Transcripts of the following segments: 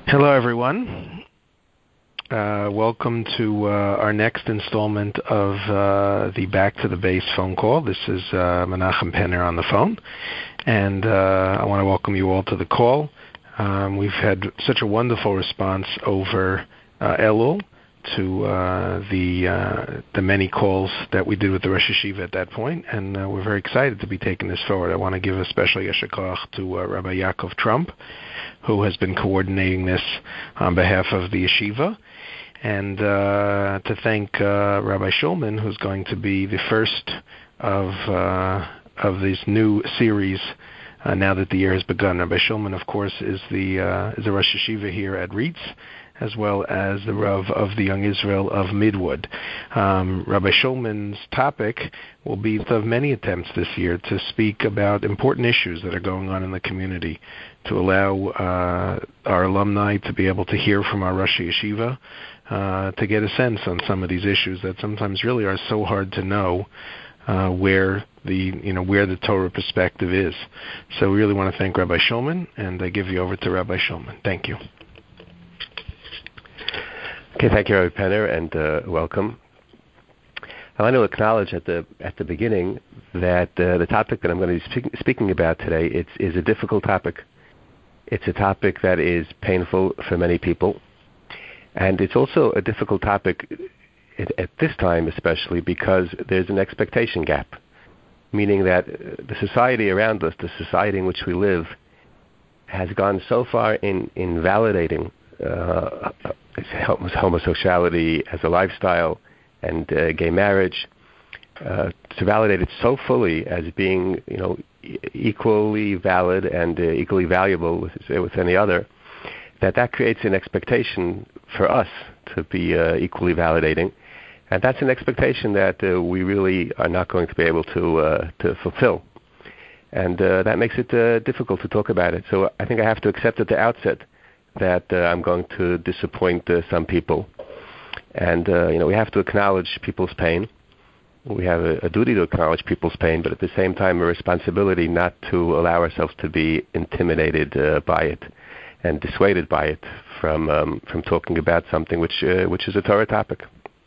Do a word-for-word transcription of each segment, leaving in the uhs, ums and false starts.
Hello, everyone. Uh, welcome to uh, our next installment of uh, the Back to the Base phone call. This is uh, Menachem Penner on the phone, and uh, I want to welcome you all to the call. Um, we've had such a wonderful response over uh, Elul to uh, the uh, the many calls that we did with the Rosh Yeshiva at that point, and uh, we're very excited to be taking this forward. I want to give a special yasher koach to uh, Rabbi Yaakov Trump, who has been coordinating this on behalf of the yeshiva, and uh, to thank uh, Rabbi Shulman, who's going to be the first of uh, of this new series uh, now that the year has begun. Rabbi Shulman, of course, is the uh, is the Rosh Yeshiva here at Reitz, as well as the Rav of the Young Israel of Midwood. Um, Rabbi Shulman's topic will be of many attempts this year to speak about important issues that are going on in the community, to allow uh, our alumni to be able to hear from our Rosh Yeshiva, uh, to get a sense on some of these issues that sometimes really are so hard to know uh, where the you know where the Torah perspective is. So we really want to thank Rabbi Shulman, and I give you over to Rabbi Shulman. Thank you. Okay, thank you, Rabbi Penner, and uh, welcome. I want to acknowledge at the at the beginning that uh, the topic that I'm going to be speak, speaking about today it's, is a difficult topic. It's a topic that is painful for many people, and it's also a difficult topic at, at this time, especially because there's an expectation gap, meaning that the society around us, the society in which we live, has gone so far in, in validating uh, homosexuality as a lifestyle and uh, gay marriage, uh, to validate it so fully as being, you know, e- equally valid and uh, equally valuable with, with any other, that that creates an expectation for us to be uh, equally validating, and that's an expectation that uh, we really are not going to be able to uh, to fulfill, and uh, that makes it uh, difficult to talk about it. So I think I have to accept at the outset that uh, I'm going to disappoint uh, some people. And, uh, you know, we have to acknowledge people's pain. We have a, a duty to acknowledge people's pain, but at the same time a responsibility not to allow ourselves to be intimidated uh, by it and dissuaded by it from um, from talking about something which uh, which is a Torah topic.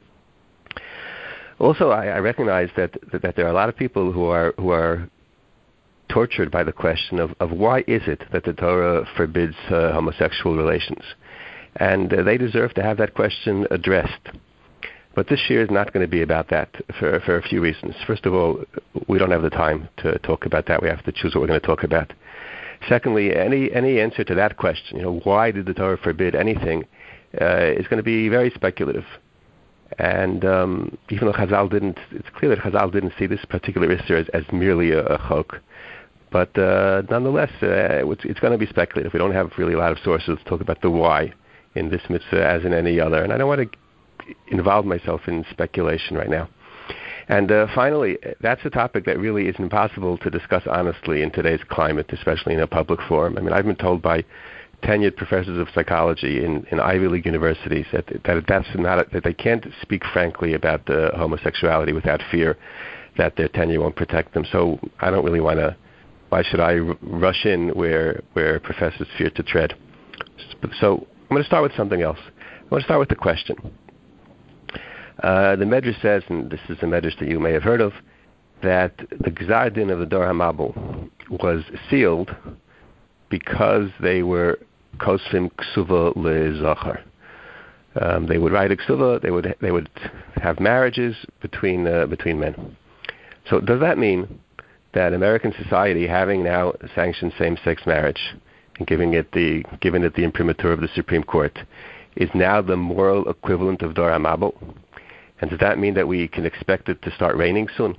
Also, I, I recognize that, that that there are a lot of people who are who are tortured by the question of, of why is it that the Torah forbids uh, homosexual relations. And uh, they deserve to have that question addressed. But this year is not going to be about that for, for a few reasons. First of all, we don't have the time to talk about that. We have to choose what we're going to talk about. Secondly, any any answer to that question, you know, why did the Torah forbid anything, uh, is going to be very speculative. And um, even though Chazal didn't, it's clear that Chazal didn't see this particular issue as, as merely a, a chok. But uh, nonetheless, uh, it's, it's going to be speculative. We don't have really a lot of sources to talk about the why in this mitzvah as in any other. And I don't want to involve myself in speculation right now. And uh, finally, that's a topic that really is impossible to discuss honestly in today's climate, especially in a public forum. I mean, I've been told by tenured professors of psychology in, in Ivy League universities that, that that's not a, that they can't speak frankly about uh, homosexuality without fear that their tenure won't protect them. So I don't really want to. Why should I r- rush in where where professors fear to tread? So I'm going to start with something else. I want to start with the question. Uh, the Medrash says, and this is a Medrash that you may have heard of, that the Gzar Din of the Dor HaMabul was sealed because they were kosvim ksuva le'zachar. Um, they would write a ksuva. They would they would have marriages between uh, between men. So does that mean that American society, having now sanctioned same-sex marriage and giving it the given it the imprimatur of the Supreme Court, is now the moral equivalent of Dor HaMabul? And does that mean that we can expect it to start raining soon?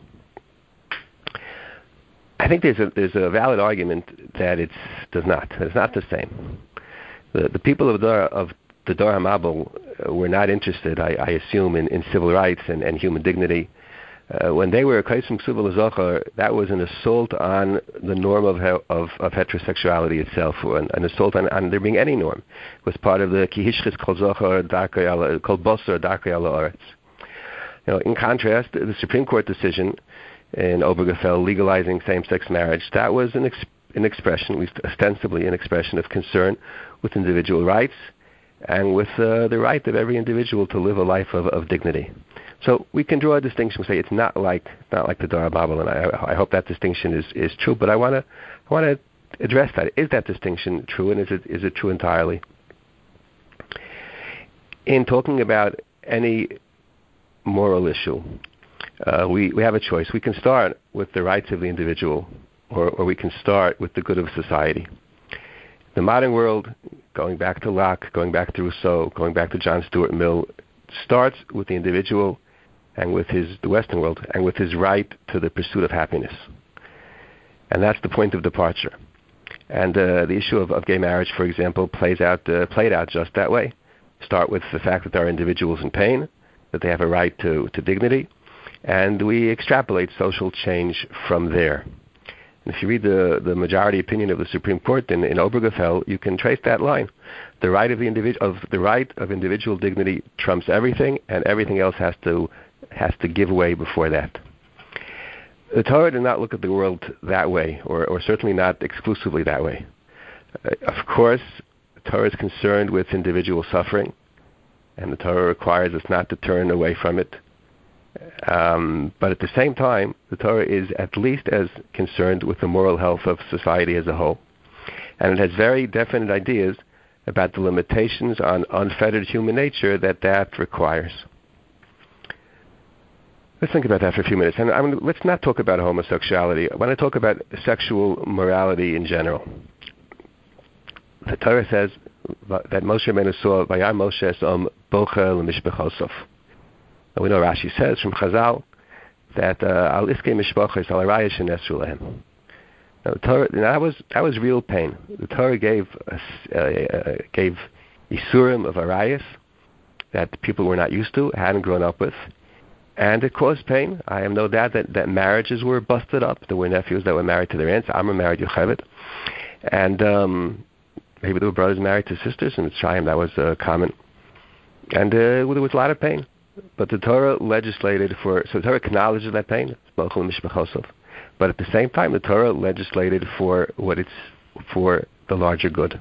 I think there's a there's a valid argument that it does not. It's not the same. The the people of Dor of the Dor HaMabul were not interested, I, I assume, in, in civil rights and, and human dignity. Uh, when they were kosvim ksuva le'zachar, that was an assault on the norm of of, of heterosexuality itself, or an, an assault on, on there being any norm. It was part of the ki hishchis kol zachar darkei ala kol basar darkei ala aretz. You know, in contrast, the Supreme Court decision in Obergefell legalizing same-sex marriage, that was an ex- an expression, at least ostensibly an expression of concern with individual rights and with uh, the right of every individual to live a life of, of dignity. So we can draw a distinction and say it's not like not like the Dora Babel, and I, I hope that distinction is, is true. But I want to I want to address that. Is that distinction true, and is it is it true entirely? In talking about any moral issue, uh, we we have a choice. We can start with the rights of the individual, or, or we can start with the good of society. The modern world, going back to Locke, going back to Rousseau, going back to John Stuart Mill, starts with the individual and with his the Western world and with his right to the pursuit of happiness, and that's the point of departure. And uh, the issue of, of gay marriage, for example, plays out uh, played out just that way. Start with the fact that there are individuals in pain, that they have a right to, to dignity, and we extrapolate social change from there. And if you read the, the majority opinion of the Supreme Court in, in Obergefell, you can trace that line. The right of the individ- of the right of individual dignity trumps everything, and everything else has to has to give way before that. The Torah did not look at the world that way, or, or certainly not exclusively that way. Uh, of course, the Torah is concerned with individual suffering, and the Torah requires us not to turn away from it. Um, but at the same time, the Torah is at least as concerned with the moral health of society as a whole. And it has very definite ideas about the limitations on unfettered human nature that that requires. Let's think about that for a few minutes. And I mean, let's not talk about homosexuality. I want to talk about sexual morality in general. The Torah says that Moshe Rabbeinu saw, Vayar Moshe Esom Bocher L'Mishbechosov. We know Rashi says from Chazal that Al Iskei Mishbachos Al Arayah Shenesru Lehem. Now, that was that was real pain. The Torah gave uh, uh, gave isurim of arayas that people were not used to, hadn't grown up with, and it caused pain. I have no doubt that, that marriages were busted up. There were nephews that were married to their aunts. Amr married Yocheved, and um, maybe there were brothers married to sisters in Mitzrayim. That was uh, common, and uh, there was a lot of pain. But the Torah legislated for, so the Torah acknowledges that pain, but at the same time, the Torah legislated for what it's, for the larger good.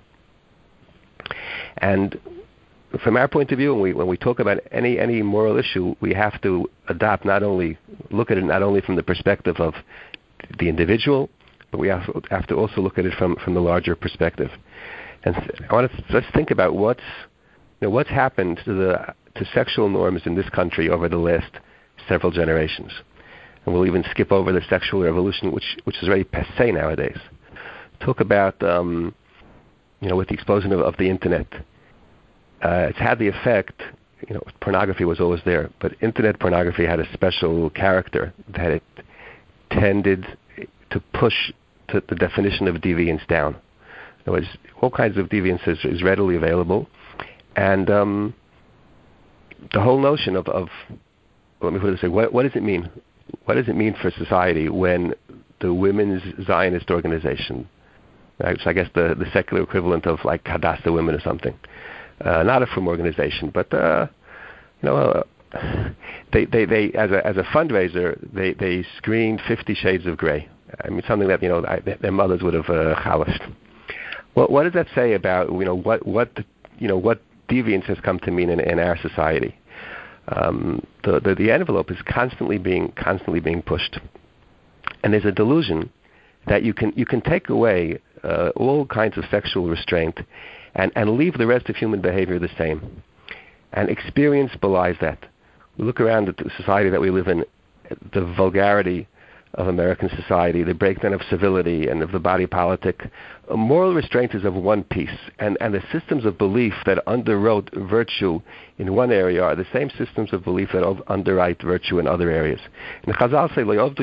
And from our point of view, when we when we talk about any any moral issue, we have to adopt not only look at it not only from the perspective of the individual, but we have, have to also look at it from, from the larger perspective. And I want to let's think about what's you know, what's happened to the to sexual norms in this country over the last several generations. And we'll even skip over the sexual revolution, which which is very passé nowadays. Talk about, um, you know, with the explosion of, of the Internet. Uh, it's had the effect, you know, pornography was always there, but Internet pornography had a special character that it tended to push to the definition of deviance down. In other words, all kinds of deviance is, is readily available, and um, the whole notion of, of let me put it this way, what, what does it mean? What does it mean for society when the Women's Zionist Organization, which I guess the, the secular equivalent of like Hadassah Women or something, uh, not a Frum organization, but uh, you know, uh, they, they, they as a as a fundraiser, they, they screened Fifty Shades of Grey. I mean, something that you know I, their mothers would have uh, chalished. What what does that say about you know what what you know what deviance has come to mean in, in our society? Um, the, the the envelope is constantly being constantly being pushed, and there's a delusion that you can you can take away uh, all kinds of sexual restraint, and, and leave the rest of human behavior the same. And experience belies that. We look around at the society that we live in, the vulgarity of American society, the breakdown of civility and of the body politic. Moral restraint is of one piece, and, and the systems of belief that underwrote virtue in one area are the same systems of belief that underwrite virtue in other areas. And the Chazal say,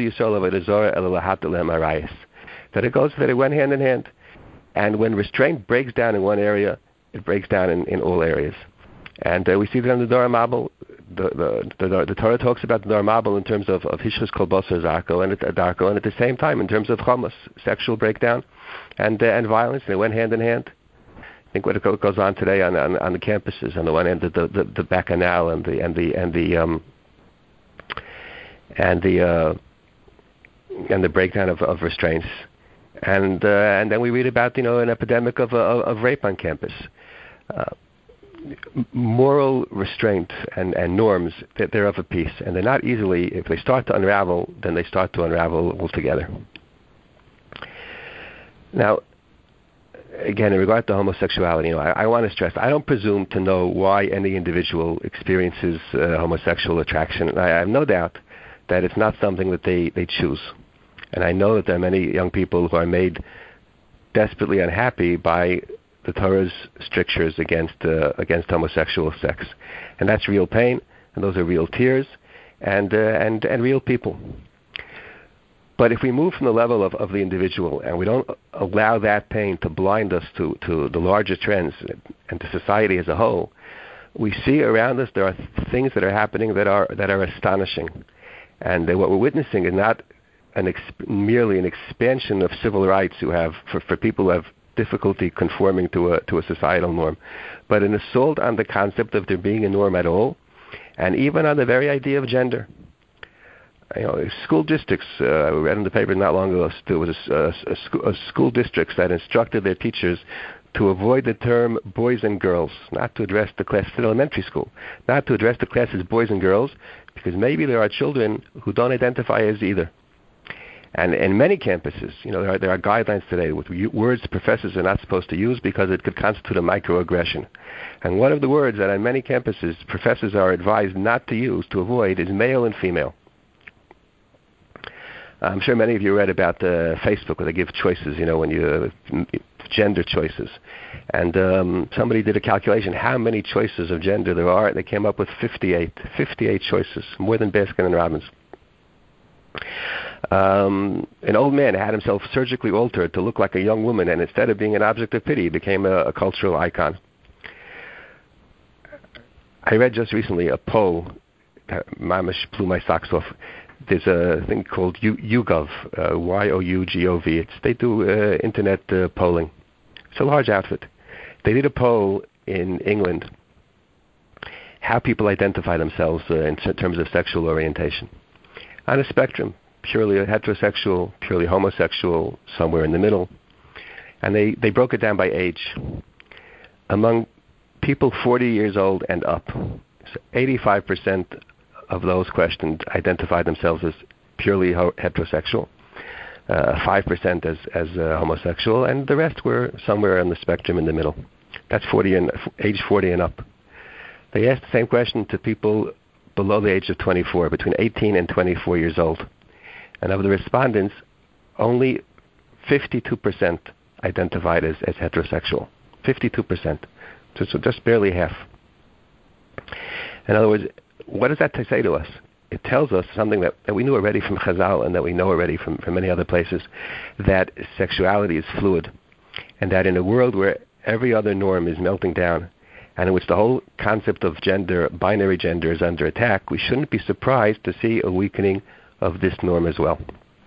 that it goes, that it went hand in hand. And when restraint breaks down in one area, it breaks down in, in all areas. And uh, we see that in the Dora Mabel. The, the, the, the Torah talks about the Dor Mabel in terms of, of Hishchus Kol Basar Zarko and, Darko, and at the same time in terms of Chomus, sexual breakdown and uh, and violence. They went hand in hand. I think what goes on today on, on, on the campuses, on the one end, the the, the bacchanal and the and the and the um, and the uh, and the breakdown of, of restraints. And uh, and then we read about, you know, an epidemic of, of, of rape on campus. Uh, moral restraint and, and norms, that they're of a piece, and they're not easily, if they start to unravel, then they start to unravel altogether. Now, again, in regard to homosexuality, you know, I, I want to stress, I don't presume to know why any individual experiences uh, homosexual attraction. I, I have no doubt that it's not something that they, they choose. And I know that there are many young people who are made desperately unhappy by the Torah's strictures against uh, against homosexual sex, and that's real pain, and those are real tears, and uh, and and real people. But if we move from the level of, of the individual, and we don't allow that pain to blind us to, to the larger trends and to society as a whole, we see around us there are things that are happening that are that are astonishing, and uh, what we're witnessing is not an exp- merely an expansion of civil rights who have for, for people who have difficulty conforming to a to a societal norm, but an assault on the concept of there being a norm at all, and even on the very idea of gender. You know, school districts, uh, I read in the paper not long ago, there was a, a, a, school, a school districts that instructed their teachers to avoid the term boys and girls, not to address the class in elementary school, not to address the class as boys and girls, because maybe there are children who don't identify as either. And in many campuses, you know, there are, there are guidelines today with words professors are not supposed to use because it could constitute a microaggression. And one of the words that on many campuses professors are advised not to use, to avoid, is male and female. I'm sure many of you read about uh, Facebook where they give choices, you know, when you uh, gender choices. And um, somebody did a calculation how many choices of gender there are, and they came up with fifty-eight. fifty-eight choices, more than Baskin and Robbins. Um, an old man had himself surgically altered to look like a young woman, and instead of being an object of pity, he became a, a cultural icon. I read just recently a poll that mamish blew my socks off. There's a thing called U- YouGov, uh, Y O U G O V. It's, they do uh, internet uh, polling. It's a large outfit. They did a poll in England, how people identify themselves uh, in terms of sexual orientation. On a spectrum, purely heterosexual, purely homosexual, somewhere in the middle. And they, they broke it down by age. Among people forty years old and up, so eighty-five percent of those questioned identified themselves as purely ho- heterosexual, uh, five percent as, as uh, homosexual, and the rest were somewhere on the spectrum in the middle. That's forty and age forty and up. They asked the same question to people below the age of twenty-four, between eighteen and twenty-four years old. And of the respondents, only fifty-two percent identified as, as heterosexual. fifty-two percent. So, so just barely half. In other words, what does that say to us? It tells us something that, that we knew already from Chazal and that we know already from, from many other places, that sexuality is fluid, and that in a world where every other norm is melting down, and in which the whole concept of gender, binary gender, is under attack, we shouldn't be surprised to see a weakening of this norm as well.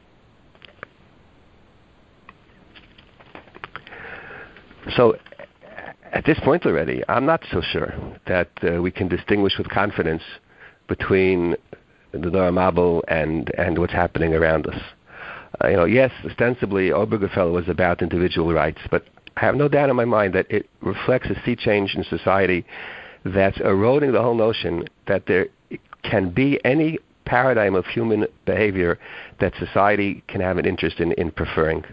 So, at this point already, I'm not so sure that uh, we can distinguish with confidence between the Dor Mabel and, and what's happening around us. Uh, you know, yes, ostensibly, Obergefell was about individual rights, but I have no doubt in my mind that it reflects a sea change in society that's eroding the whole notion that there can be any paradigm of human behavior that society can have an interest in, in preferring.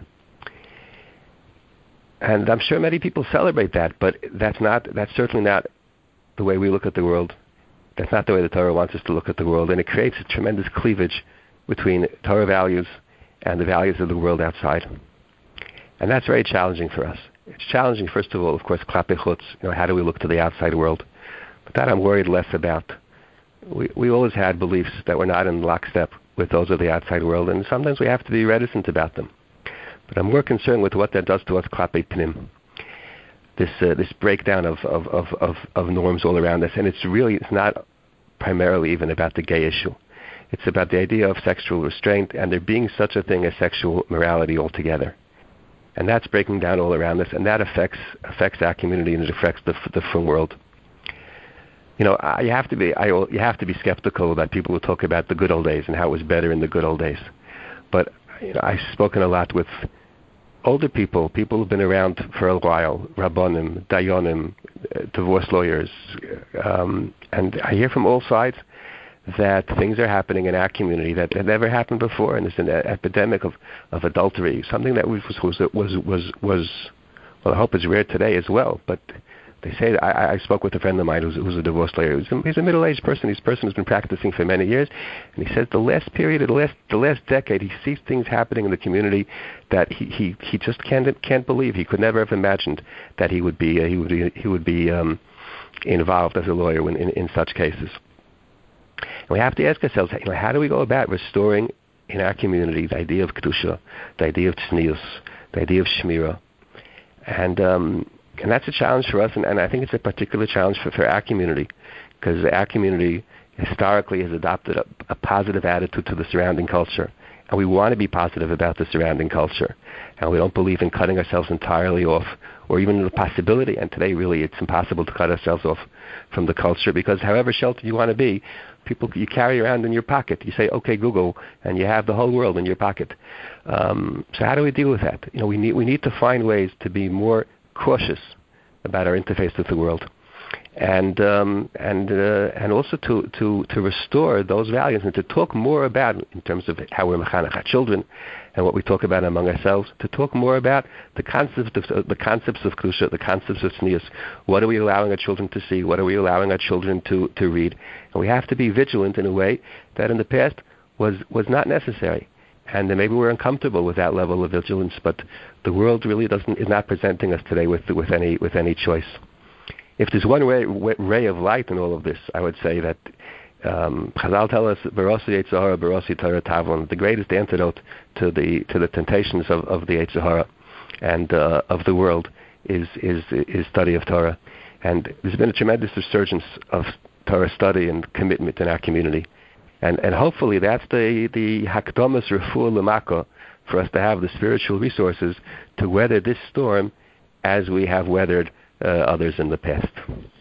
And I'm sure many people celebrate that, but that's not that's certainly not the way we look at the world. That's not the way the Torah wants us to look at the world, and it creates a tremendous cleavage between Torah values and the values of the world outside. And that's very challenging for us. It's challenging, first of all, of course, klape chutz, you know, how do we look to the outside world? But that I'm worried less about. We we always had beliefs that were not in lockstep with those of the outside world, and sometimes we have to be reticent about them. But I'm more concerned with what that does to us klape pnim. This uh, this breakdown of, of, of, of, of norms all around us, and it's really it's not primarily even about the gay issue. It's about the idea of sexual restraint and there being such a thing as sexual morality altogether. And that's breaking down all around us, and that affects affects our community and it affects the the frum world. You know, I, you have to be I, you have to be skeptical about people who talk about the good old days and how it was better in the good old days. But you know, I've spoken a lot with older people, people who've been around for a while, rabbonim, dayonim, uh, divorce lawyers, um, and I hear from all sides that things are happening in our community that had never happened before, and there's an epidemic of, of adultery, something that was was was was was well, I hope it's rare today as well. But they say I, I spoke with a friend of mine who's, who's a divorce lawyer. He's a, he's a middle-aged person. This person has been practicing for many years, and he says the last period, the last the last decade, he sees things happening in the community that he he, he just can't can't believe. He could never have imagined that he would be uh, he would be he would be um, involved as a lawyer in, in, in such cases. And we have to ask ourselves, you know, how do we go about restoring in our community the idea of kedusha, the idea of tznius, the idea of shmira, and um, and that's a challenge for us, and, and I think it's a particular challenge for, for our community, because our community historically has adopted a, a positive attitude to the surrounding culture, and we want to be positive about the surrounding culture, and we don't believe in cutting ourselves entirely off, or even the possibility, and today really it's impossible to cut ourselves off from the culture, because however sheltered you want to be, people you carry around in your pocket. You say, okay, Google, and you have the whole world in your pocket. Um, so how do we deal with that? You know, we need we need to find ways to be more cautious about our interface with the world, and um, and uh, and also to, to, to restore those values and to talk more about, in terms of how we're mechanech our children and what we talk about among ourselves, to talk more about the concepts of uh, the concepts of kedusha, the concepts of tznius. What are we allowing our children to see? What are we allowing our children to, to read? And we have to be vigilant in a way that in the past was, was not necessary. And then maybe we're uncomfortable with that level of vigilance, but the world really doesn't is not presenting us today with with any with any choice. If there's one ray, ray of light in all of this, I would say that um, Chazal tell us, "Berosi Yetzer Hara, Berosi Torah Tavon." The greatest antidote to the to the temptations of, of the Yetzer Hara and uh, of the world is is is study of Torah. And there's been a tremendous resurgence of Torah study and commitment in our community. And and hopefully that's the the hakdamas refuah l'maka for us to have the spiritual resources to weather this storm as we have weathered uh, others in the past.